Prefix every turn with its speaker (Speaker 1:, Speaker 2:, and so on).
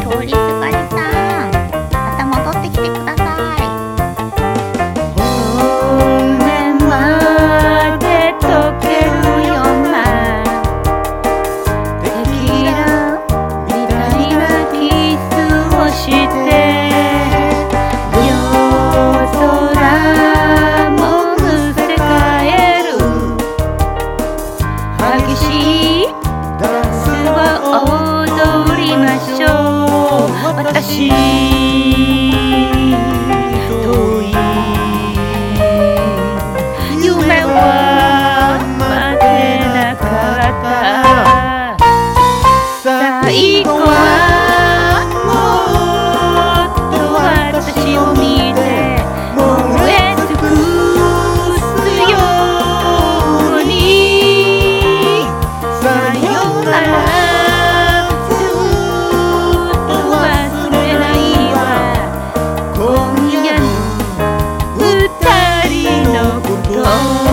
Speaker 1: 通りすがりさん、また戻ってきてください。
Speaker 2: 骨まで溶けるようなテキーラみたいなキスをして夜空もむせ返る激しいダンスを踊りましょう。私遠い夢は待てなかった。最後はもっと私を見て燃え尽くすように。さよなら今夜の二人のこと